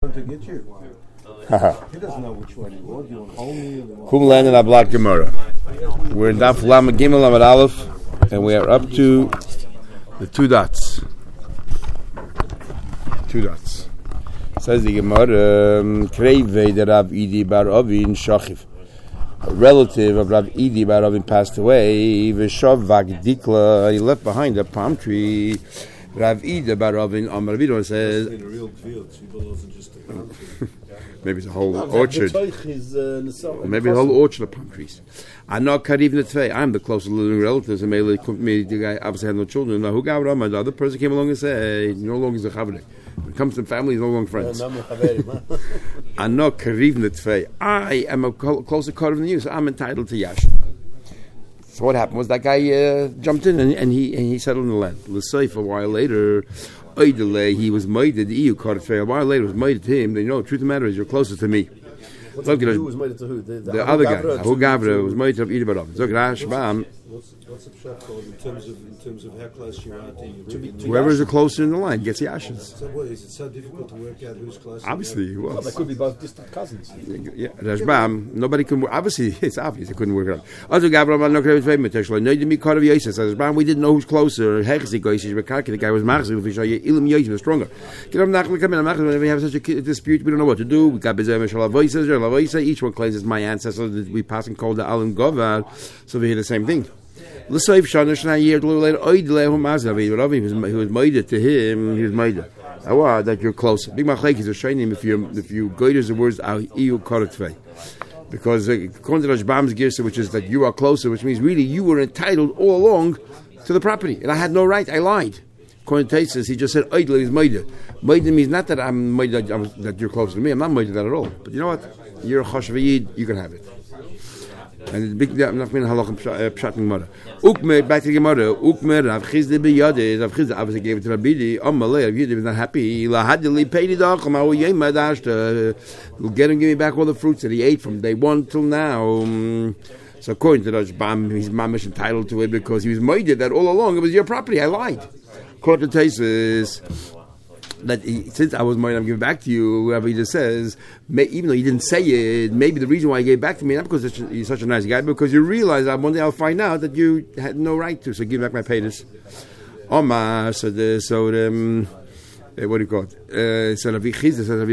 To get you. He doesn't know which one you want. You want Holmi? Kum landed Ablat Gemara. We're in Daf Lamed Gimel Lamed Aleph, and we are up to the two dots. Says the Gemara, Kreve de Rav Idi Bar Ovin Shachiv. A relative of Rav Idi Bar Ovin passed away. V'shav Vagdikla, he left behind a palm tree. Rav Ida Bar Ovin Amar Vidor says, In a real field, Shibboleth wasn't just a palm tree. maybe it's a whole orchard. Maybe a whole orchard of palm trees. I'm not Kariv Netvei. I'm the closest living relatives. And the guy obviously had no children. Now, who got Rama? The other person came along and said, no longer is a Chavre. When it comes to family, he's no longer friends. I'm not Kariv Netvei. I am a closer Kariv than you, so I'm entitled to Yash. So what happened was that guy jumped in and he settled in the land. L'seif, a while later, he was mated. The EU caught it fair. A while later, was mated to him. Then, the truth of the matter is, you're closer to me. Who was mated to who? The other guy, Ahu Gavra, was mated to Ida Barov. So Rashbam. What's the pshat called in terms of how close you are to whoever is closer in the line gets the ashes. So what is it so difficult to work out who's closer? Obviously, he was. Well, they could be both distant cousins. Yeah, Rashbam, nobody can. Obviously, it's obvious they couldn't work it out. Other Gavra, no credit for him. No, me caught of Yosef. Rashbam, we didn't know who's closer. The guy was Machzik. If we Ilim Yosef was stronger. Get him nachle come in. When we have such a dispute, we don't know what to do. We got Bezem Shalavoisa. Each one claims it's my ancestor. We passing called the Alim Govar, so we hear the same thing. L'seif shana a year later, he was made to him. He was made that you're closer. Big machlek is a shining if you go to the words eu koratvei, because according to Rashbam's girsa, which is that you are closer, which means really you were entitled all along to the property, and I had no right. I lied. According to Taisus, he just said oidle is made. Made means not that I'm made that you're closer to me. I'm not made that at all. But you know what? You're a choshavayid. You can have it. And the big nafmin halachim pshat Gemara. Ukmer back to the Gemara. Ukmer Rav Chizda biyade. Rav Chizda obviously gave it to Rabbi. Amalei Rav Yida was not happy. Lahadli paid it off. We'll get him. Give me back all the fruits that he ate from day one till now. So according to Rashbam, he's mamish entitled to it because he was made that all along it was your property. I lied. According to Taisus, that since I was made, I'm giving back to you. Whoever he just says, even though he didn't say it, maybe the reason why he gave back to me not because you're such a nice guy, but because you realize that one day I'll find out that you had no right to. So give back my payers. Omar, what do you call it? So Rabbi Chizda says,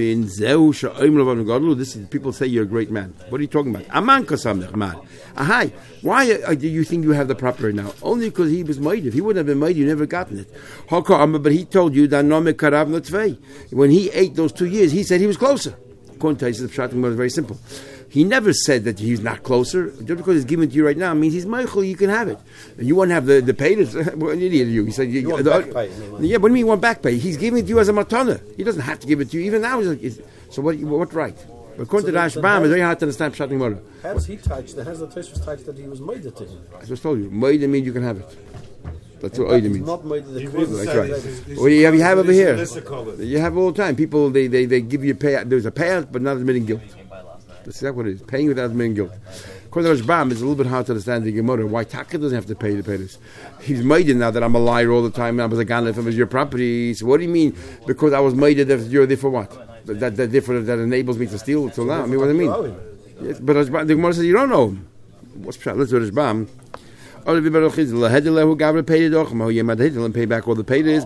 this is people say you're a great man. What are you talking about? Aman kasamnech man. Ahai. Why do you think you have the proper right now? Only because he was made. If he wouldn't have been made, you never gotten it. But he told you that when he ate those 2 years, he said he was closer. According to Taisus, the pshat was very simple. He never said that he's not closer. Just because it's given to you right now means he's Michael, you can have it. And you want to have the pay. What an idiot you. He said, you want back pay. Yeah, what do you mean you want back pay? He's giving it to you as a matana. He doesn't have to give it to you. Even now, so what right? But according to Rashbam, it's very hard to understand Pshat Gemara. How does he touch? How does the Taisus touch that he was made to him? I just told you. Made means you can have it. That's what Oida means. Not made the That's right. Well, you have over here. You have all the time. People, they give you a payout. There's a payout, but not admitting guilt. That's exactly what it is. Paying without admitting guilt. According to Rashbam, it's a little bit hard to understand the Gemara. Why Taka doesn't have to pay this? He's made it now that I'm a liar all the time and I was a ganef, it was your property. So what do you mean? Because I was made it, you're there for what? That enables me to steal till now. I mean, what do I mean? Yes, but Rashbam, the Gemara says you don't know him. What's Pshat? Let's do Rashbam. Pay back all the payers.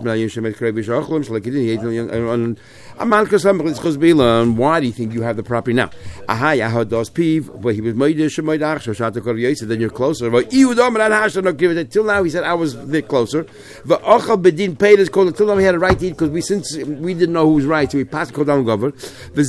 Why do you think you have the property now? But he was made. Then you're closer. Not give it till now. He said I was a bit closer. Till now he had a right to eat because since we didn't know who was right, so we passed the down governor. As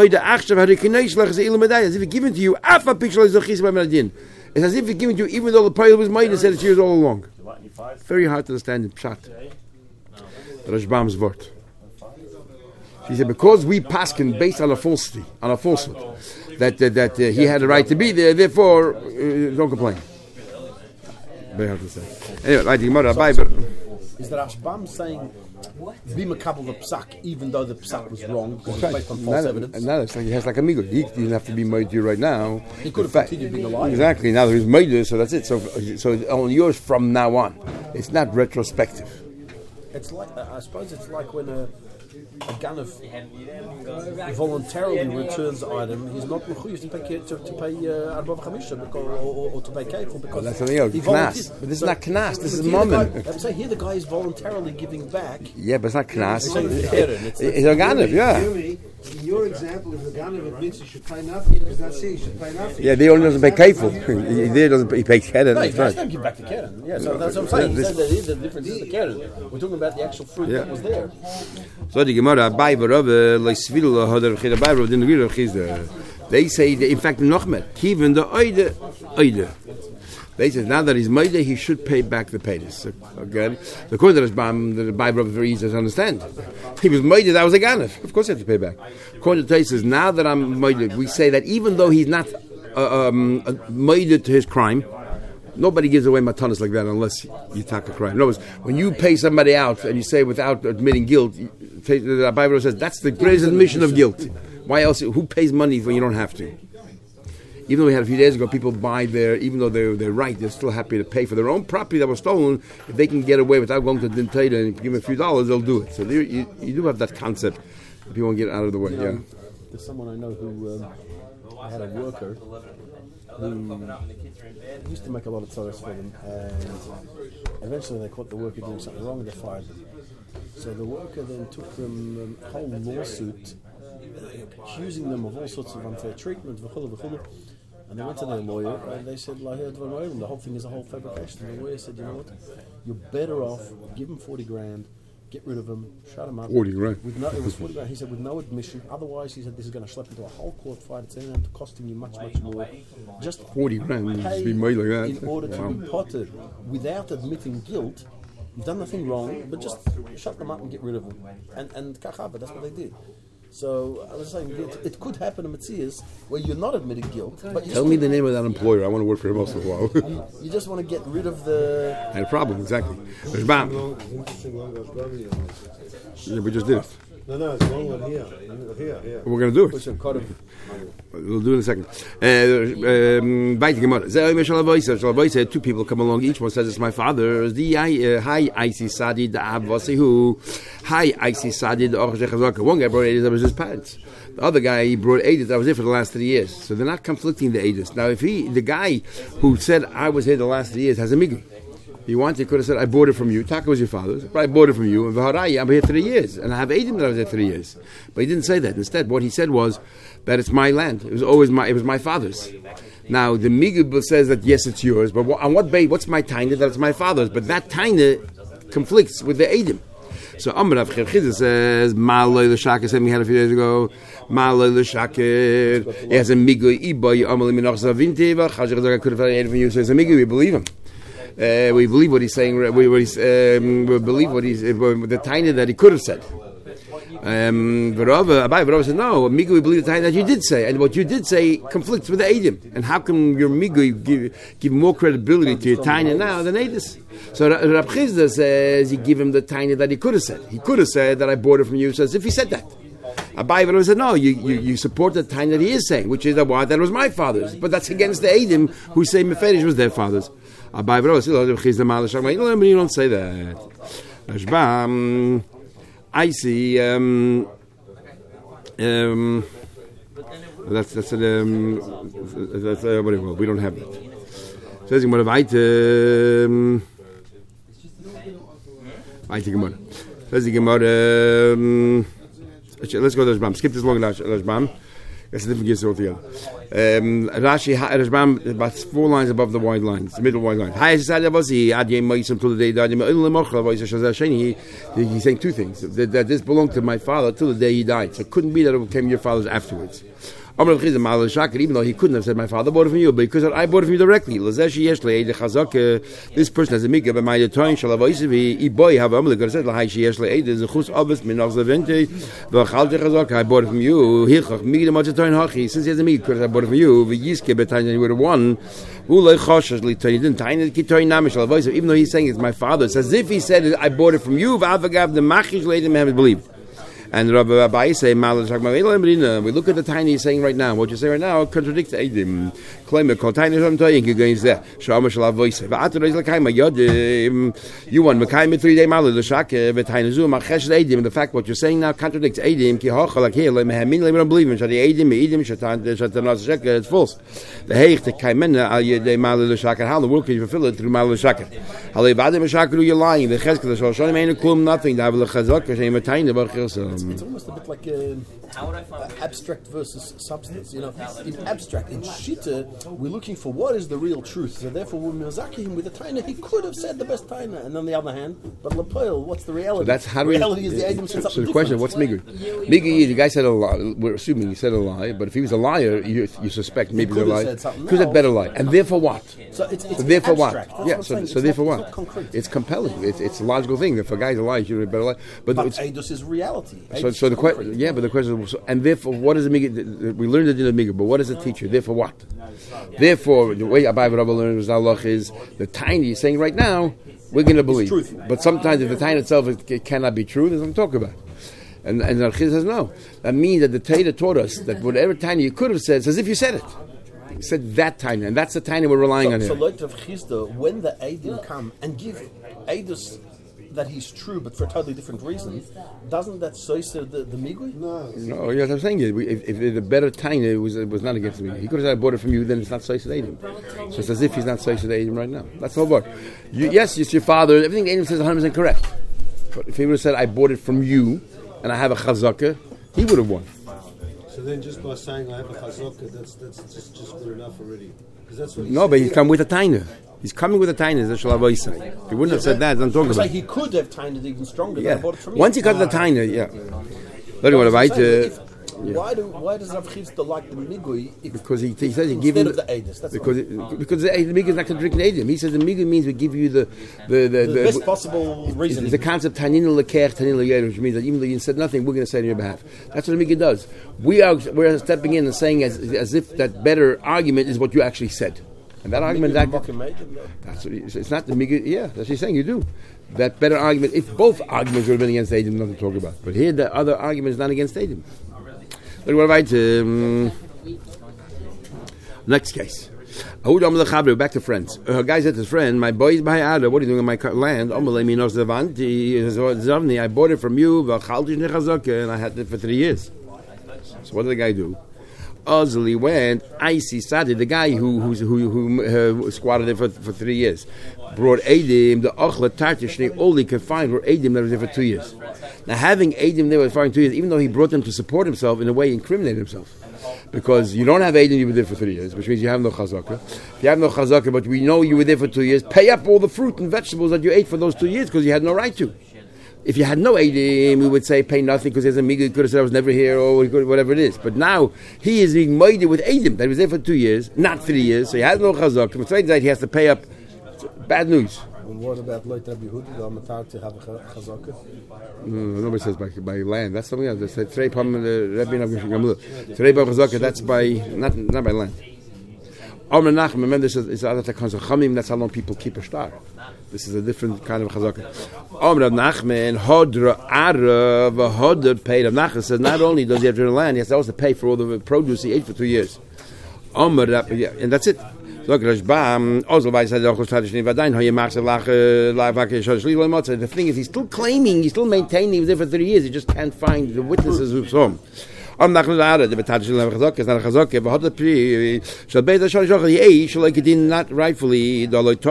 if he given to you. It's as if he's giving to you, even though the prayer was made and said it's yours all along. Very hard to understand in Pshat. The Rashbam's word. She said, because we paskin based on a falsity, on a falsehood, that he had a right to be there, therefore, don't complain. Very hard to say. Anyway, like the Gemara, is the Rashbam saying, be makabel the psak, even though the psak was wrong, because it's based on false evidence? No, it's like he has like a migo. He doesn't have to be made to you right now. He could have continued being alive. Exactly. Now that he's made, so that's it. So it's only yours from now on. It's not retrospective. It's like I suppose it's like when a ganav voluntarily returns the item, he's not mechuyev to pay arba v'chamisha or to pay kefil because that's something else. Knas, but this is not knas. This is moment. I'm saying here the guy is voluntarily giving back. Yeah, but it's not knas. It's a ganav, yeah. In your example, if the ganav admits he should pay nothing, because that's it, he should pay nothing. Yeah, the owner doesn't pay kefil. He pays keren. No, he has to give back the keren. Yeah, so that's what I'm saying. He said that the difference is the keren. We're talking about the actual fruit that was there. So the Gemara, they say, in fact, Nochmer, even the oide. They say now that he's Maida, he should pay back the payers. Again, the according to the Bible is very easy to understand. He was Maida, that was a ganef. Of course, he had to pay back. According to Tais, now that I'm Maida, we say that even though he's not Maida to his crime, nobody gives away matanas like that unless you take a crime. In other words, when you pay somebody out and you say without admitting guilt, the Bible says that's the greatest admission of guilt. Why else? Who pays money when you don't have to? Even though we had a few days ago, people buy even though they're right, they're still happy to pay for their own property that was stolen. If they can get away without going to the Dintayda and give them a few dollars, they'll do it. So you do have that concept. People want to get out of the way. Yeah. There's someone I know who had a worker who used to make a lot of tzaras for them, and eventually they caught the worker doing something wrong and they fired them. So the worker then took them a whole lawsuit accusing them of all sorts of unfair treatment, and they went to their lawyer and they said, the whole thing is a whole fabrication. And the lawyer said, you know what, you're better off, give them 40 grand, get rid of them, shut them up. 40 grand? It was 40 grand. He said, with no admission. Otherwise, he said, this is going to schlep into a whole court fight. It's going to costing you much, much more. Just 40 grand to be made like that. In order to be potted without admitting guilt. You've done nothing wrong, but just shut them up and get rid of them. And kachava, that's what they did. So I was saying, it could happen in Metzias where you're not admitting guilt. But tell me the name of that employer. I want to work for him also for a while. You just want to get rid of the... I had a problem, exactly. Yeah, we just did it. No, it's wrong one here. Here. We're going to do it. We'll do it in a second. Two people come along. Each one says, it's my father. Hi, I see Sadid. Hi, I see Sadid. One guy brought 80, that was his parents. The other guy, he brought 80, that was it for the last 3 years. So they're not conflicting the 80s. Now, if the guy who said, I was here the last 3 years, has a migui. He could have said, I bought it from you. Taka was your father's. But I bought it from you. And I'm here 3 years. And I have 80 that I was there 3 years. But he didn't say that. Instead, what he said was that it's my land. It was always my father's. Now, the Migub says that, yes, it's yours. But on what base? What's my taina that it's my father's? But that taina conflicts with the Eidim. So Amr Rav Chizah says, Ma'aloi l'shakir, said we had a few days ago, Ma'aloi l'shakir, he has a Migui, Iboy, Amal Minach Zavinti, I could have had it from you, so it's a Migui, we believe him. We believe what he's saying. We believe what he's the taina that he could have said. Abai said, no, Migu, we believe the taina that you did say, and what you did say conflicts with the Eidim. And how can your Migu give more credibility to your taina now than Eidis? So Rab Chizda says, you give him the taina that he could have said. He could have said that I bought it from you, so as if he said that. Abai said, no, you support the taina that he is saying, which is that was my father's. But that's against the Eidim who say Meferish was their father's. You don't say that. I see. That's whatever. We don't have that. Says Gemara weiter. Weiter Gemara. Says Gemara. Let's go to Rashbam. Skip this long Rashbam. That's a different case altogether. Rashi, Rashbam, about 4 lines above the wide lines, the middle wide line. He's saying 2 things. That this belonged to my father till the day he died. So it couldn't be that it became your father's afterwards. Even though he couldn't have said, my father bought it from you, but because I bought it from you directly. This person has a mikvah by my time, I bought it from you. Since he has a mikvah, because I bought it from you, he would have won. Even though he's saying it's my father, it's as if he said, I bought it from you, the believed. And Rabbi Abai say, we look at the tiny saying right now. What you say right now contradicts Eidim. Claim it. Call tiny something. You going there. Shama shalav voice. Va'atar is lekaima yodim. You want mekaim 3 day malad l'shake v'tiny zoom achesh Eidim. The fact what you're saying now contradicts Eidim. Ki hocha like le mehamin le don't believe in. Shadi Eidim shatan shatan it's false. The heich the kaimena al yedei malad l'shake. How the world can you fulfill it through malad l'shake? Halei vadim l'shake you're lying. The cheskel the shoshanim ain't klum nothing. The avle chazak kashem a tiny b'chilsa. It's almost a bit like abstract versus substance. You know, in abstract, in Shita, we're looking for what is the real truth. So therefore, when Miyazaki him with a taina, he could have said the best taina. And on the other hand, but Lapoil, what's the reality? So that's how the reality is the Adam said something. So the question, what's Migui? Migui, the guy said a lie. We're assuming he said a lie, but if he was a liar, you suspect maybe the lie. Could have better lie. And therefore what? So it's therefore abstract. what? Yeah, so therefore what? It's compelling. It's a logical thing. If a guy's a lie, you should have better lie. But Eidos is reality. So the question, yeah, but the question is, and therefore, what is a Migui? We learned it in a Migui, but what is a teacher? Therefore what? Therefore, the way Abai Rabba learned was Allah is the tiny is saying right now, we're going to believe. But sometimes if the tiny itself it cannot be true, there's something to talk about. And Archiz says no. That means that the Torah taught us that whatever tiny you could have said, it's as if you said it. You said that tiny, and that's the tiny we're relying on here. So like Rav Chisda, when the Eidim come and give Eidos that he's true, but for a totally different reason, doesn't that say the Migui? No, yes, I'm saying it. If the better tiny it was not against me. He could have said I bought it from you, then it's not Sois Eidim. So it's as if he's not Sois Eidim right now. That's the whole word. Yes, it's your father. Everything Eidim says 100% correct. But if he would have said I bought it from you, and I have a chazaka, he would have won. So then just by saying I have a chazaka, that's just good enough already. That's what no, but he's come with a taina. He's coming with a taina. That's what I say. If he wouldn't have said that, I'm talking about. He could have tained even stronger. Yeah. Than I bought it from Once he got the taina, yeah. But why does Rav Chisda like the Migui? Because he says he gives instead of the Eidos. Because the Migui is not contradicting Eidim. He says the Migui means we give you the best possible reason. The concept tanina lekech tanina leyer, which means that even though you said nothing, we're going to say it on your behalf. That's what the Migui does. We're stepping in and saying as if that better argument is what you actually said. And that argument that's what it's not the Migui. Yeah, that's what he's saying. You do that better argument. If both arguments would have been against Eidim, nothing to talk about. But here the other argument is not against Eidim. Look what about next case. Back to friends. A guy said to his friend, "My boy is by Ada. What are you doing in my land? I bought it from you, and I had it for 3 years." So what did the guy do? Ozili went. Icy started the guy who squatted it for 3 years. Brought Eidim, the Ochla Tartishne, all he could find were Eidim that was there for 2 years. Now, having Eidim there for 2 years, even though he brought them to support himself, in a way, he incriminated himself. Because you don't have Eidim, you were there for 3 years, which means you have no chazaka. If you have no chazaka, but we know you were there for 2 years, pay up all the fruit and vegetables that you ate for those 2 years because you had no right to. If you had no Eidim, we would say pay nothing because there's a Migui could have said I was never here or whatever it is. But now he is being made with Eidim that he was there for 2 years, not 3 years, so he has no chazaka. From the he has to pay up. Bad news. And what about Loit Rabbi Yehuda, the Amatar to have a chazaka? Nobody says by land. That's something else. They say Trei Pam Rabbi Navgamul. Trei Pam chazaka. That's by not by land. Amr Nachman. Remember, this is other kinds of chamim. That's how long people keep a star. This is a different kind of chazaka. Amr Nachman Hodra Ara v'Hodra paid. Nachman says not only does he have to earn land, he has to also pay for all the produce he ate for 2 years. Amr, and that's it. The thing is, he's still claiming, he's still maintaining he was there for 30 years. He just can't find the witnesses who saw him. Not rightfully.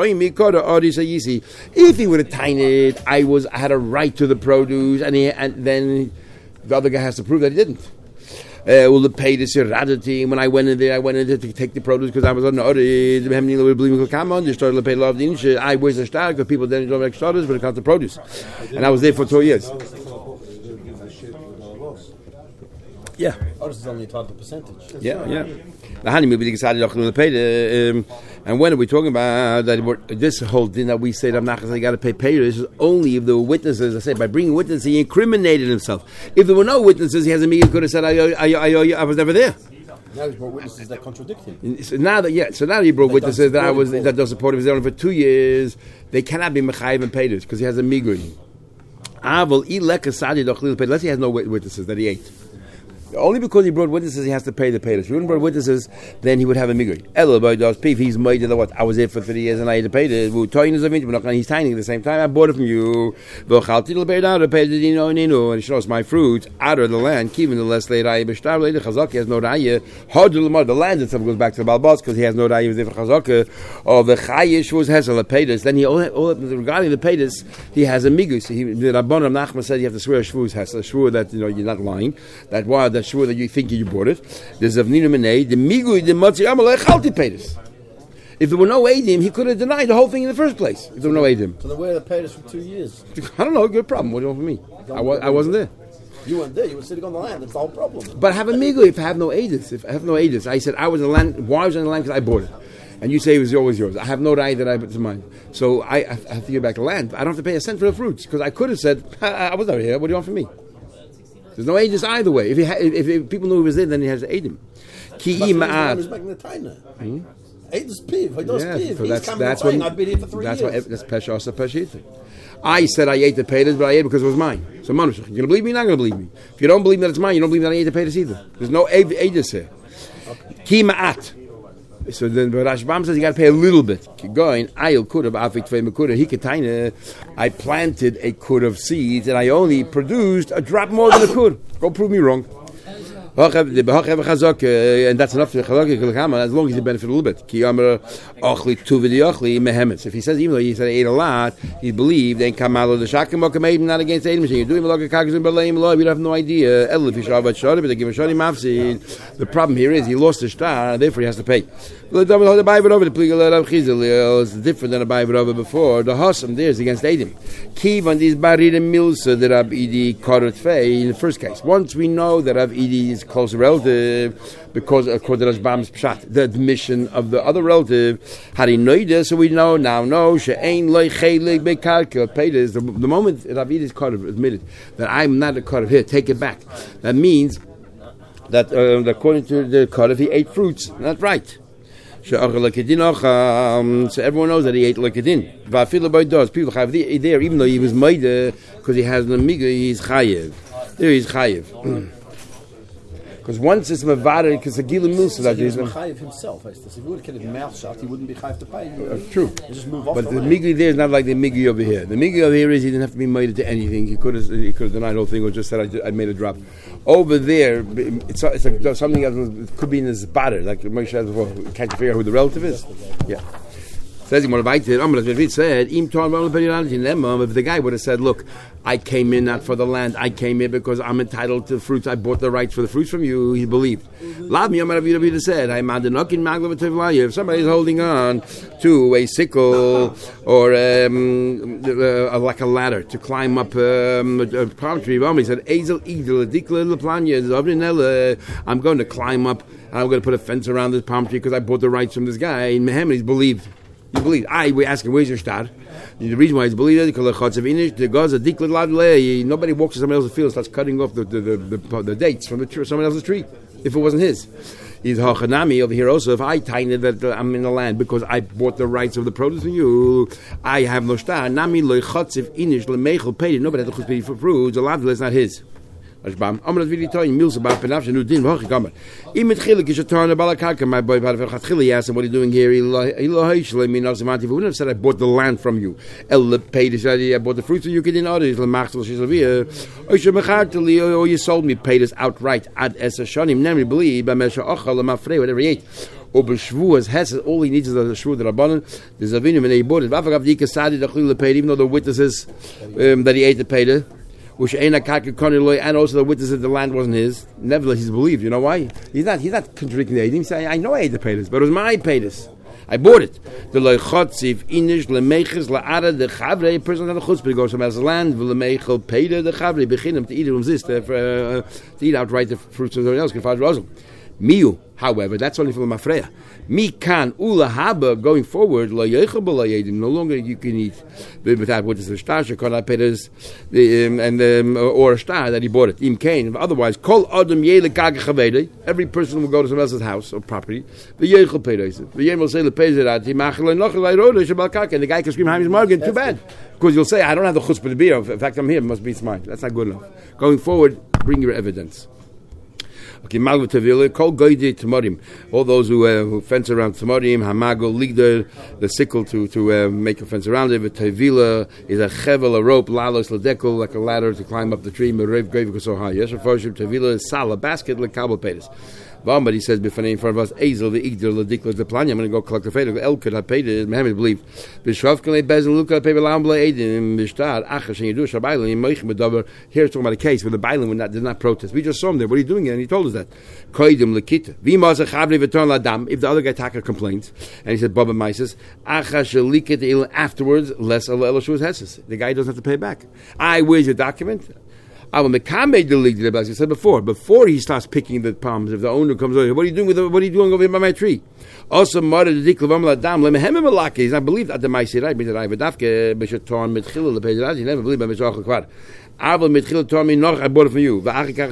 If he would have tainted it, I had a right to the produce, and then the other guy has to prove that he didn't. Will the pay this radity? When I went in there to take the produce because I was on the order. You started to pay love the inch. I was a star because people then don't make starters, but it comes to produce, and I was there for 2 years. Yeah. Ours is only a total percentage. Yeah. The honey maybe decided to pay and when are we talking about that? This whole thing that we say that Nachas got to pay payers is only if there were witnesses. I say by bringing witnesses he incriminated himself. If there were no witnesses, he has a media could have said I was never there. Now he's brought witnesses that contradict him. So now he brought witnesses that don't support him. He was there only for 2 years. They cannot be mechayiv and payers because he has a migui. Let's say he has no witnesses that he ate. Only because he brought witnesses, he has to pay the payers. If he wouldn't brought witnesses, then he would have a migri. If he's made of what I was there for 30 years and I had to pay it. He's tiny at the same time. I bought it from you. And he shows my fruit out of the land. Even the less late I Chazaka has no raya. The land itself goes back to the Balbas because he has no raya. He was there for Chazaka. Or the Chayish was Hesel Paydas. Then he regarding the Paydas, he has a migri. So the Rabban of Nachman said you have to swear a shvuz Hesel, a shvur that you're not lying. That why that's sure that you think you bought it. There's Avnina Menei, the Migui, the Matzi Amalek, Chalti Paydas. If there were no Eidim, he could have denied the whole thing in the first place. If there were no Eidim. So then where are the Paydas for 2 years? I don't know, good problem. What do you want from me? I wasn't there. You weren't there, you were sitting on the land, that's the whole problem. But I have a Migui if I have no Eidim. If I have no Eidim, I said I was in the land, why was I in the land? Because I bought it. And you say it was always yours. I have no right that I put to mine. So I have to give back the land. I don't have to pay a cent for the fruits. Because I could have said, I was over here, what do you want from me? There's no Eidim either way. If people knew he was there, then he has Eidim. Ki ma'at. He's making the taina. Eidos piv. He's coming that's saying I've been here for 3 years. That's pesha asa peshita. I said I ate the paydas, but I ate it because it was mine. So manushach, you're gonna believe me? You're not gonna believe me. If you don't believe that it's mine, you don't believe that I ate the paydas either. There's no Eidos here. Ki ma'at. So then Rashbam says you got to pay a little bit. Keep going. I planted a kud of seeds and I only produced a drop more than a kud. Go prove me wrong. And that's enough for Chazaka as long as you benefit a little bit. If he says even though he said he ate a lot, he believed then Kamalo the Shakim Mokamed not against the machine. You're doing Malaka in Berlin, you have no idea. But they give a shani mafsid. The problem here is he lost the star, therefore he has to pay. It's different than a Baivarova before. The Hassam there is against Eidim. Kiv on these Barid Milsa that Rab Idi Korot Fei in the first case. Once we know that Rab Idi is close relative, because according to Rashbam's Pshat, the admission of the other relative, had he noida, so we know She'ein Loi Chelik Bekarka Paydas. The moment Rab Idi's Korot admitted that I'm not a Korot here, take it back. That means that according to the Korot, he ate fruits. That's right. So everyone knows that he ate lekadin. People have there, even though he was made because he has an amiga, he's chayev. There he's chayev. Because once it's mavada, because a gilim milsa that he's chayev himself. If he would have kept his mouth shut, he wouldn't be chayev to pay. True. Just move off. But the migi there is not like the migi over here. The migi over here is he didn't have to be made to anything. He could have denied the whole thing or just said I made a drop. Over there, it's like something else. It could be in his batter, like Moshe said before. Can't you figure out who the relative is? Yeah. Says he said, if the guy would have said, look, I came in not for the land, I came in because I'm entitled to fruits, I bought the rights for the fruits from you, he believed. Said, if somebody's holding on to a sickle or like a ladder to climb up a palm tree, he said, I'm going to climb up and I'm going to put a fence around this palm tree because I bought the rights from this guy. In Mehem, he's believed. You believe? We ask him, where's your star? The reason why he's believed is because nobody walks to somebody else's field and starts cutting off the dates from someone else's tree if it wasn't his. He's hachanami over here also. If I tiny that I'm in the land because I bought the rights of the produce from you, I have no star. Nami loy chotzev inish lemeichel paid. Nobody has to pay for fruits. A lot of it's not his. Rashbam, I'm not really telling Mills about Penafshin who didn't work. Even Chilik is a turn about a karka. My boy, Chili asked him, what are you doing here? He wouldn't have said, I bought the land from you. El paid, I bought the fruits of you. Couldn't order. Or you sold me, paid us outright. Ad es Hashanim, never believe. Whatever he ate. Over Shvuas Hesed, all he needs is a Shvu the Rabbanon. There's a vinum and he bought it. Even though the witnesses that he ate the paid. And also the witness that the land wasn't his. Nevertheless, he's believed. You know why? He's not contradicting the Eidim. He's saying, I know I ate the paydas, but it was my paydas. I bought it. The loichotziv inish lemeches laara the chavre. A person has a chutzpah to go somewhere else's land. V'lemechel payda the chavre beginim to eat it to eat outright the fruits of someone else. Miu, however, that's only for the mafreya. Mi kan ula haba going forward lo yechel b'lo yedim. No longer you can eat without what is the star shekol peres or a star that he bought it. Im kain. Otherwise, kol adam yele kage chavede. Every person will go to someone else's house or property. The yechel peres. The yem will say the peres he machel nochel leirode shabal kake. And the guy can scream Hamish Morgan. Too bad, because you'll say I don't have the chutzpah to be here. In fact, I'm here. It must be mine. That's not good enough. Going forward, bring your evidence. Okay, Malva Tavila, Kol Goyde Tamarim. All those who fence around Tamarim, Hamago, Ligder, the sickle to make a fence around it. Tavila is a chevel, a rope, lalos, ladekol, like a ladder to climb up the tree. Merev Goyve so high. Yes, Tavila is sal, a basket, like kabel pedis. But he says, in front of us, Azel, the Igdir, the Dikla, the Planya. I'm going to go collect the fate of the Elkid. I paid it. Mohammed believed. Bishov can lay Bezel, look at paper Lambla Aiden, Mishtar, Achash, and you do Shabaila, and Moich Medaber. Here's talking about a case where the Bailan did not protest. We just saw him there. What are you doing here? And he told us that. Koidim Lakita. Vimas a Chabri Viton Ladam. If the other guy Taka complains, and he said, Baba Mises, Achash, Likit, Il, afterwards, less Eloshu's Hesses. The guy doesn't have to pay back. Where's your document? He said before he starts picking the palms, if the owner comes over, what are you doing over here by my tree? Also, he's not believed at the Maisi, right? He never believed I bought it from you.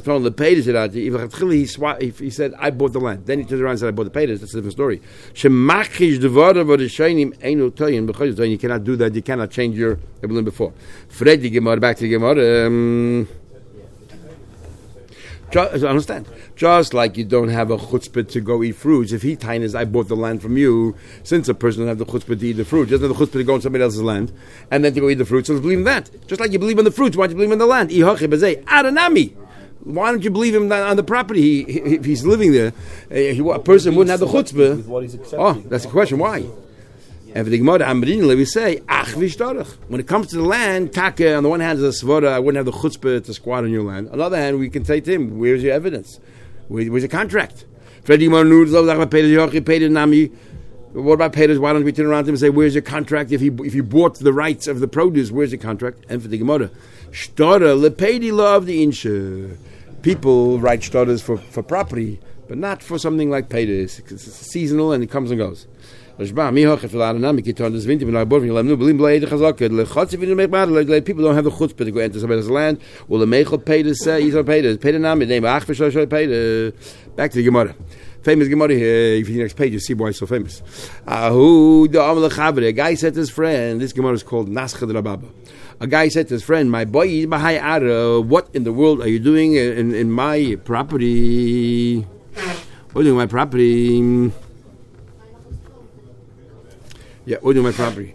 He said, I bought the land. Then he turned around and said, I bought the payers. That's a different story. You cannot do that. You cannot change your Evelyn before. Freddy Gemara, back to the Gemara. Understand? Just like you don't have a chutzpah to go eat fruits. If he tines, I bought the land from you, since a person doesn't have the chutzpah to eat the fruit, doesn't have the chutzpah to go on somebody else's land, and then to go eat the fruit, so let's believe in that. Just like you believe in the fruits, why don't you believe in the land? Why don't you believe him on the property? If he's living there, a person wouldn't have the chutzpah. Oh, that's the question. Why? And for the Gemara, we say, when it comes to the land, Taka, on the one hand, is a svara, I wouldn't have the chutzpah to squat on your land. On the other hand, we can say to him, where's your evidence? Where's your contract? What about payers? Why don't we turn around to him and say, where's your contract? If you bought the rights of the produce, where's your contract? And for the Gemara, people write shtaras for property, but not for something like payers. It's seasonal and it comes and goes. People don't have the chutzpah to go enter somebody's land. Back to the Gemara. Famous Gemara here. If you see the next page, you see why it's so famous. A guy said to his friend, this Gemara is called Naschad Rababa. A guy said to his friend, my boy, what in the world are you doing in my property? What are you doing in my property? Yeah, what do you do with my property?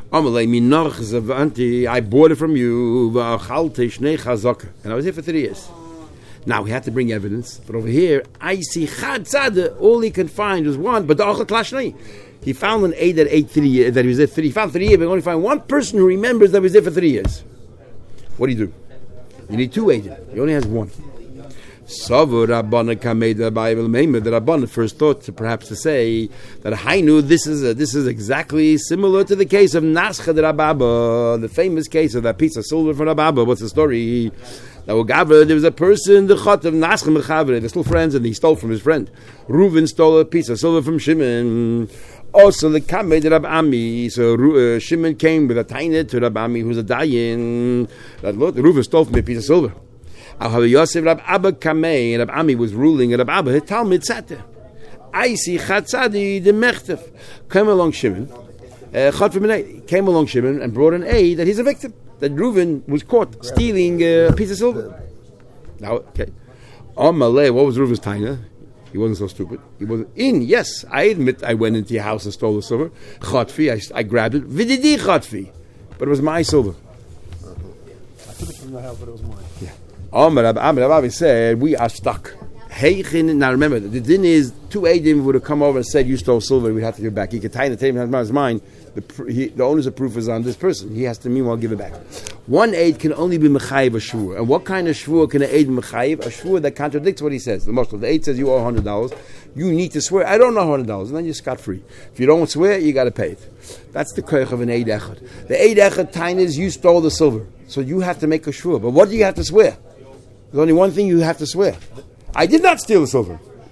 I bought it from you, and I was here for 3 years. Now we had to bring evidence, but over here, I see all he can find was one, but he found an aid that ate 3 years, that he was there 3. He found 3 years, but only find one person who remembers that he was there for 3 years. What do? You need 2 agents. He only has 1. Savur Rabbana Kamei the Bible Meimer. The Rabbana first thought to perhaps to say that Hainu, this is exactly similar to the case of Naschad Rababa, the famous case of that piece of silver from Rababa. What's the story? There was a person, the Chot of Naschad Mechaber. They're still friends, and he stole from his friend. Reuven stole a piece of silver from Shimon. Also, the Kamei the Rab Ami. So Shimon came with a tiny to Rab Ami, who's a dying. That look, Reuven stole from me a piece of silver. Yosef Rab Abba Kamei, Rab Ami was ruling, and Rab Abba had Talmud sat there. I see Chatzadi the Mechtef. Came along Shimon, came along Shimon and brought an aid that he's a victim. That Reuven was caught stealing a piece of silver. Now, okay. On Malay, what was Reuven's taina? He wasn't so stupid. He wasn't in. Yes, I admit I went into your house and stole the silver. Chatfi, I grabbed it. Vididi Chatfi. But it was my silver. I took it from the house, but it was mine. Yeah. Rabbi said, we are stuck. Now remember, the din is 2 Eidim would have come over and said, you stole silver, we'd have to give it back. He could tie the table in his mind. The onus of proof is on this person. He has to meanwhile give it back. 1 Eid can only be Mechayiv a Shvur. And what kind of Shvur can an Eid Mechayiv? A Shvur that contradicts what he says. The Eid says you owe $100. You need to swear, I don't know $100. And then you're scot-free. If you don't swear, you got to pay it. That's the koich of an Eid Echad. The Eid Echad time is you stole the silver. So you have to make a Shvur. But what do you have to swear? There's only one thing you have to swear. I did not steal the silver.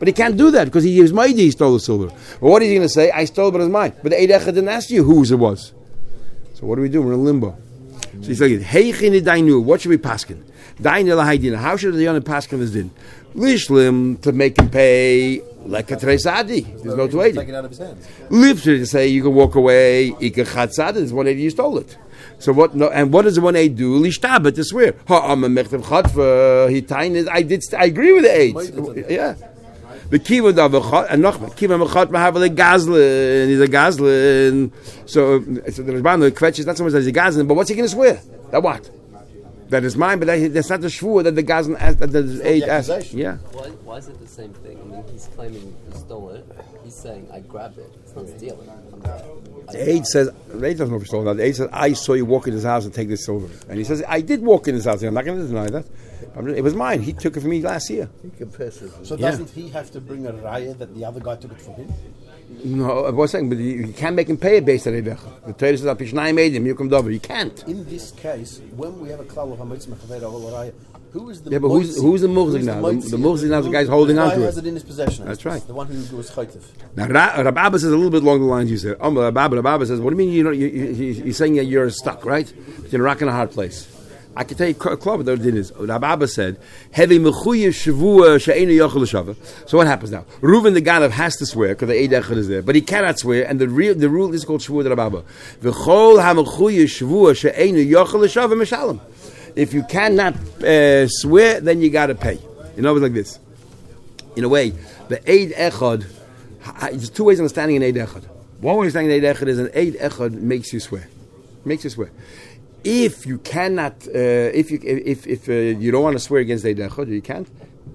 But he can't do that because he was mighty, he stole the silver. But what is he going to say? I stole it, but it's mine. But the Eid Echad didn't ask you whose it was. So what do we do? We're in limbo. So he's like, Heichini dainu, what should we paskin? Dainu lahaydina, how should the young paskin this din? Lishlim, to make him pay like a Tresadi. There's no to aid. Take it out of his hands. Lipster to say you can walk away, Ika Chatzad, there's 180 you stole it. So what? No, and what does the 180 do? Lishtabet to swear. I agree with the aid. Yeah. The kiva davachat and nachma kiva machat mahavale gazlin. He's a gazlin. So the Rizban the question is not so much as a gazlin, but what's he going to swear? That what? That is mine, but that's not the shvur that the gazlin asked. That the aid asked. Yeah. Why is it the same thing? I mean, he's claiming he stole it. He's saying I grabbed it. It's not stealing. The aid says, the aid doesn't know if he stole it. The aid says, I saw you walk in his house and take this silver. And he says, I did walk in his house. I'm not going to deny that. It was mine. He took it from me last year. So doesn't he have to bring a raya that the other guy took it from him? No, I was saying, but you can't make him pay it based on Eid Echad. The Torah says, Pishnai made him, you come double. You can't. In this case, when we have a klal of hametz mechavera ol raya, who is the who's the muhzik now? The muhzik now is the guy who's holding on to it. The guy has it in his possession. That's right. The one who was chaytiv. Now, Rab Abba says a little bit along the lines you said. Rab Abba says, what do you mean you're saying that you're stuck, right? You're in a rock and a hard place. I can tell you a club what the din is. Rab Abba said, "Heavy mechuyev shavua she'enu yochel l'shava." So what happens now? Reuven the Ganav has to swear because the Eid Echad is there, but he cannot swear, and the rule is called shavua. Rab Abba, v'chol hamechuyev shavua she'enu yochel l'shava mishalem. If you cannot swear, then you got to pay. You know, it's like this. In a way, the Eid Echad. There's two ways of understanding an Eid Echad. One way of understanding an Eid Echad is an Eid Echad makes you swear. Makes you swear. If you cannot, if you don't want to swear against Eid Echad, or you can't,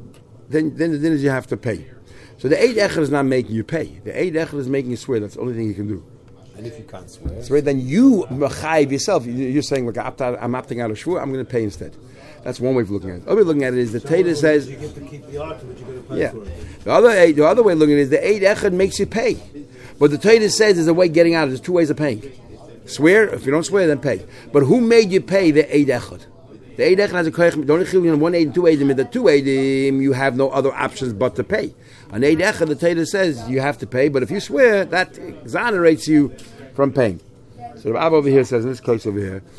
then the din is you have to pay. So the Eid Echad is not making you pay. The Eid Echad is making you swear. That's the only thing you can do. And if you can't swear, so then you mechayiv yourself. You're saying, look, I'm opting out of shvur. I'm going to pay instead. That's one way of looking at it. The other way of looking at it is the Torah says, you get to keep the argument, you're going to pay yeah. for it. The other way of looking at it is the Eid Echad makes you pay. But the Torah says there's a way of getting out of it. There's two ways of paying. Swear. If you don't swear, then pay. But who made you pay the Eid Echad? The Eid Echad has a koyach. Don't you one Eid and two Eidim. In the two Eidim, you have no other options but to pay. On Eid Echad, the Torah says you have to pay. But if you swear, that exonerates you from paying. So the Abba over here says, in this case over here,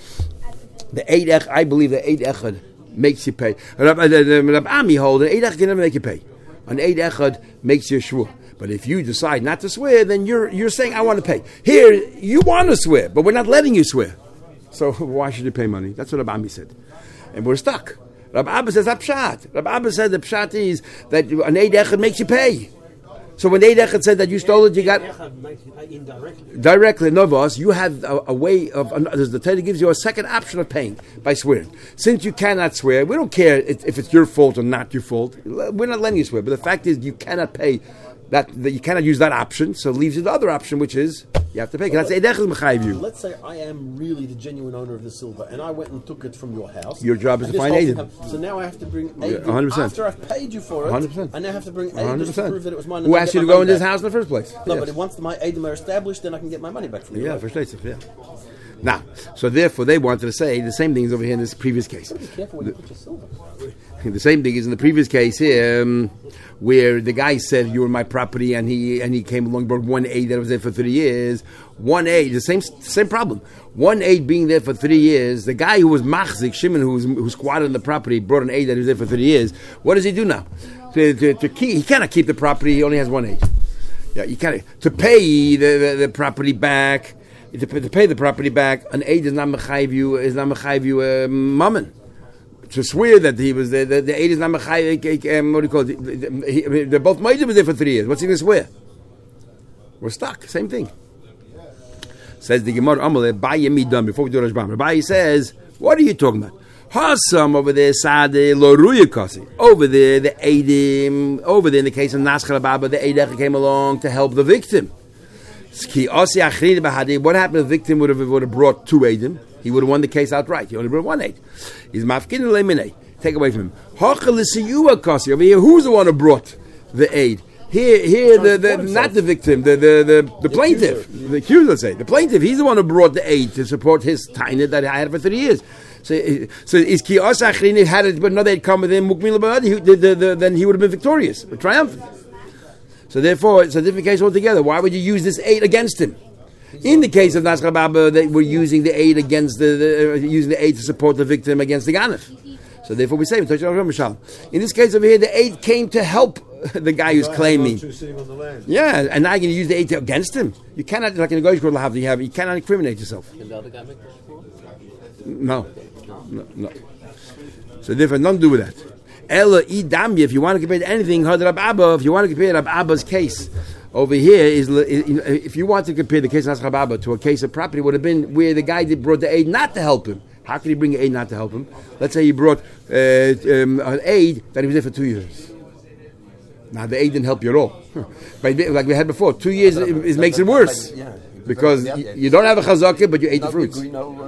the Eid Echad, I believe the Eid Echad makes you pay. Rab Ami hold, an Eid Echad can never make you pay. An Eid Echad makes you shvur. But if you decide not to swear, then you're saying, I want to pay. Here, you want to swear, but we're not letting you swear. So why should you pay money? That's what Rab Ami said. And we're stuck. Rab Abba says, Pshat. Rab Abba said the Pshat is that an Eid Echad makes you pay. So when Eid Echad said that you stole it, you got directly. No, boss. You have a way of. The Torah gives you a second option of paying by swearing. Since you cannot swear, we don't care if it's your fault or not your fault. We're not letting you swear. But the fact is, you cannot pay. That you cannot use that option, so it leaves you the other option, which is you have to pay. That's Eid Echad mechayiv you. Let's say I am really the genuine owner of the silver, and I went and took it from your house. Your job is to find Eidim. So now I have to bring Eidim 100%. after I've paid you for it. 100%. I now have to bring Eidim to prove that it was mine. Who asked you to go in this house in the first place? No, yes. but once my Eidim are established, then I can get my money back from you. Yeah, for sure. Yeah. Now, so therefore, they wanted to say the same thing is over here in this previous case. Be careful when you put your silver. The same thing is in the previous case here, where the guy said you were my property, and he came along, brought 1/8 that was there for 3 years. 1/8, the same problem. 1/8 being there for 3 years. The guy who was machzik Shimon, who squatted on the property, brought an 8 that was there for 3 years. What does he do now? He cannot keep the property. He only has 1/8. Yeah, you can't to pay the property back. To pay the property back, an 8 is not mechayiv you. Is not mechayiv you mammon. To swear that he was there, the 8 is not mechayiv. What do you call it? They're both made was there for 3 years. What's he going to swear? We're stuck. Same thing. Says the Gemara Amalei Bayemi done before we do Rashbam. Rabbi says, what are you talking about? Hasam over there, Sade Lo Ruyakasi. Over there, the Eidim. Over there, in the case of Naschal Baba, the Eid came along to help the victim. What happened if the victim would have brought 2 Eidim? He would have won the case outright. He only brought 1 8. He's mafkin leminei. Take away from him. Over here, who's the one who brought the aid? Here, not the victim, the plaintiff, the accuser. Let's say the plaintiff. He's the one who brought the aid to support his taina that I had for 30 years. So is ki asachrin had it, but another aid come with him, then he would have been victorious, triumphant. So therefore, it's a different case altogether. Why would you use this aid against him? In the case of Nascha Baba, they were using the aid against using the aid to support the victim against the Ganef. So therefore, we say in this case over here, the aid came to help the guy who's claiming. Yeah, and now you're going to use the aid against him. You cannot, like in a Goyish court, you cannot incriminate yourself. Can the other guy make the No. So therefore, nothing to do with that. Ella idami. If you want to compare to anything, Rab Abba. If you want to compare Rab Abba's case over here if you want to compare the case of Rab Abba to a case of property, would have been where the guy brought the aid not to help him. How could he bring aid not to help him? Let's say he brought an aid that he was there for 2 years. Now the aid didn't help you at all. But like we had before, 2 years it makes it worse. Because you don't have a chazakah, but you ate the fruits.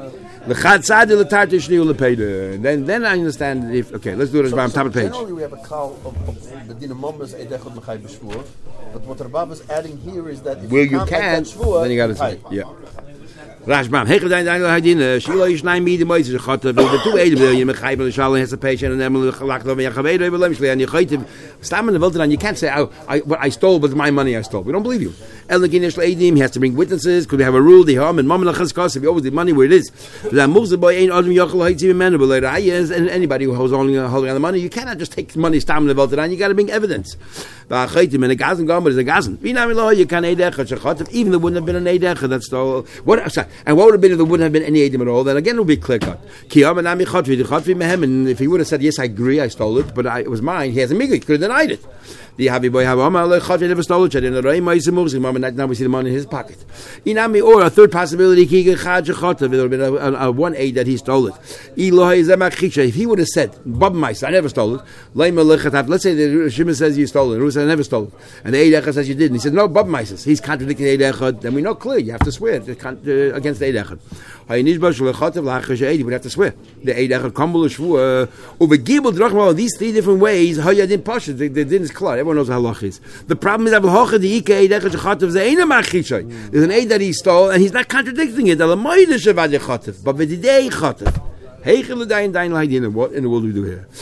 Then I understand if let's do it on top of the page. Generally we have a call of the dinamomas edechot mechai b'shvur, but what Rabab is adding here is that if you can't can, shvur, then you got to say yeah. Rashbam, Hechedain Hadin, Shilo Yishnai Midi Moises, Chotav, the 2 million, Mechai Shalom has a patient, and Emil Lakhdov, Yachaved, and Yechitiv. Stam in the Vildan, you can't say, what I stole was my money I stole. We don't believe you. El Naginish Ladim, he has to bring witnesses. Could we have a rule? The Ham and Mamma Chazkos, if you always the money where it is. That moves the boy ain't Adam Yachal Haitim Manable. And anybody who holds only holding on the money, you cannot just take money, Stam in the Vildan, you got to bring evidence. The Chaitim and a Gazan Gomer is a Gazan. You can Eidech, even there wouldn't have been an Eidech that stole. And what would have been if there wouldn't have been any Eidim at all? Then again it would be clear cut. And if he would have said, yes, I agree, I stole it, but it was mine, he has a migui, he could have denied it. The Happy Boy never stole it. Now we see the money in his pocket. Or a third possibility, there would have been a one aid that he stole it. If he would have said, Bob Mice, I never stole it. Let's say the Shimon says you stole it, and Ruth says I never stole it. And the Eid Echad says you did. And he said, no, Bob Mice. He's contradicting the Eid Echad. Then we know clearly, you have to swear against the Eid Echad. You would have to swear. The Eid Echad, Kambul, Shvuah, these 3 different ways, the din is clear. Everyone knows how halach is. The problem is there's an aid that he stole, and he's not contradicting it. But what in the world do we do here?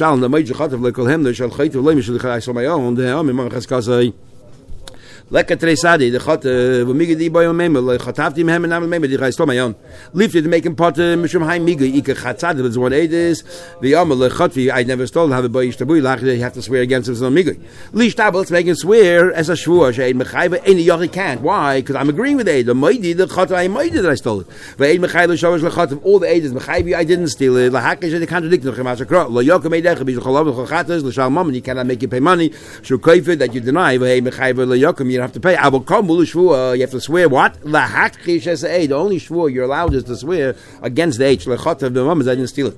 Leket Resadi, the Chot, Migadi Boy Memel, Chotavtim Hem and Amel Memel, I stole my own. Lifted to make him pot Mishum Haim Miga, Ika Chatzad, that's what it is. The Amel, Chotvi, I never stole, have a boy Ishtabu, you have to swear against him, so Miga. Lishtab, let's make him swear as a Shvur, Shaid Mechaiva, any Yochi can't. Why? Because I'm agreeing with Aid. The Maidi, the Chot, I Maidi that I stole it. But Aid Mechaiva, Showish Lechot, all the Aid is Mechaivi, I didn't steal it. Lahakish, they contradict the Chemasakra. La Yoka made Echa, Bizcholav, Chochatas, Lashal Mom, and you cannot make you pay money. Shukaifid that you deny, Aid Mechaiva, La Yoka, you have to pay. I will come, you have to swear what? The only shvur you're allowed is to swear against the H. Lechotav the mom is I didn't steal it.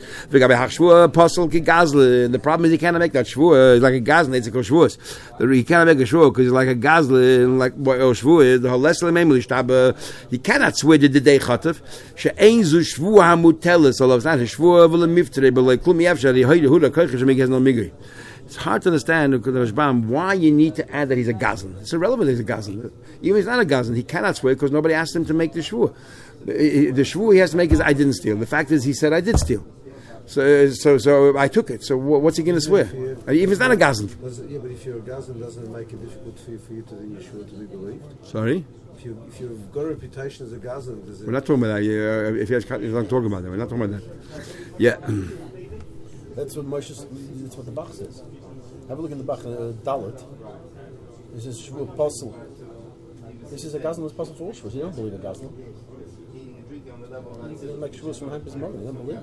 The problem is you cannot make that shvur like a gazlan. It's a shvur. You cannot make a shvur because it's like a gazlan, like shvur. The whole lesson you cannot swear the day chotav. She'ain zu shvur hamutelis. So it's not a shvur of a miftre, but like klumi afshar the hoyde huda koichish make has no migri. It's hard to understand why you need to add that he's a gazlan. It's irrelevant that he's a gazlan. Even if he's not a gazlan, he cannot swear because nobody asked him to make the shvur. The shvur he has to make is I didn't steal. The fact is he said I did steal. So I took it. So what's he going to swear? Even if it's not a gazlan. Yeah, but if you're a gazlan, doesn't it make it difficult for you to do your shvur to be believed? Sorry? If you've got a reputation as a gazlan, we're not talking about that. If you're not talking about that, we're not talking about that. Yeah. That's what that's what the Bach says. Have a look in the Bach, Dalit. This is Shvur Apostle. This is a Gazlan that's possible for all Shvurs. You don't believe a Gazlan. You don't make Shvurs from Hampus Morgan. You don't believe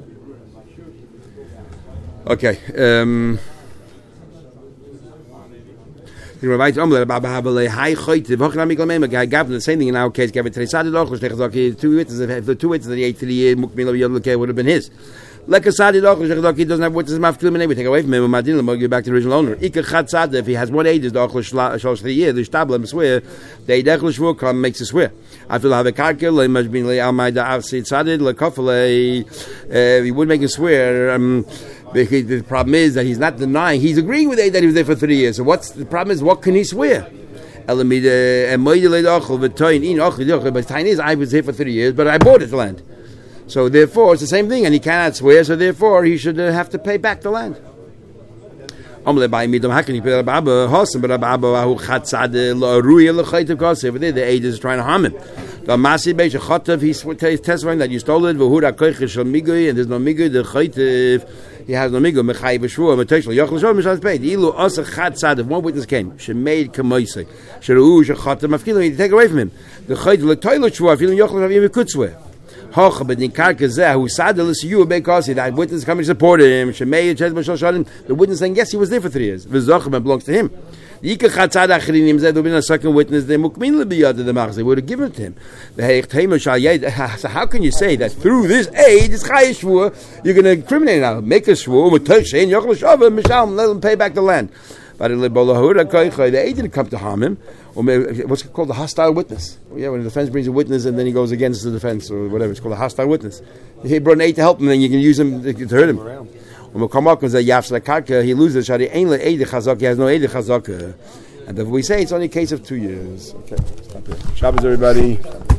it. Okay. The same thing in our case. The 2 witnesses that he ate 3 years, would have been his. Like a Sadi Loch, he doesn't have witnesses, we take away from him, we'll give back to the original owner. If he has 1 age, the Ochel shows 3 years, the Shtabla swear, the Eidechel Shvur come makes a swear. I feel have a karkel, he must be al my da Avsid Sadid, le Kofele, he would make a swear. The problem is that he's not denying, he's agreeing with Eid that he was there for 3 years. So what's the problem is, what can he swear? But the time is, I was here for 3 years, but I bought it, the land. So therefore, it's the same thing, and he cannot swear. So therefore, he should have to pay back the land. How can you put Abba Hossam, but Abba who chatzad ruya lechayt of gossip? Over there, the aid is trying to harm him. The Masi Beisha Chotav, he's testifying that you stole it. V'hura koichish shel migui, and there's no migui. The chaytiv, he has no migui. Mechai b'shvua, metoshel yochel shol mishas paid. Ilu asa chatzad. If one witness came, she made kamoisei. Sheru shechotav mafkilu. You take away from him. The chaytiv letoilet shvua. Feeling yochel shavim could swear. Hoch, but in karkazeh who sadel is you because that witness coming to support him. She made the witness saying yes, he was there for 3 years. V'zochim belongs to him. There would have been a second witness. They would have given it to him. So how can you say that through this aid, this chayishvur, you're going to incriminate now? Make a shvur, let him pay back the land. But the aid didn't come to harm him. What's called a hostile witness? Yeah, when the defense brings a witness and then he goes against the defense or whatever, it's called a hostile witness. He brought an aid to help him, then you can use him to hurt him. When we come up and say Yafs Karka, he loses. He has no Eid Chazaka. And if we say it's only a case of 2 years. Okay, stop here. Shabbos, everybody.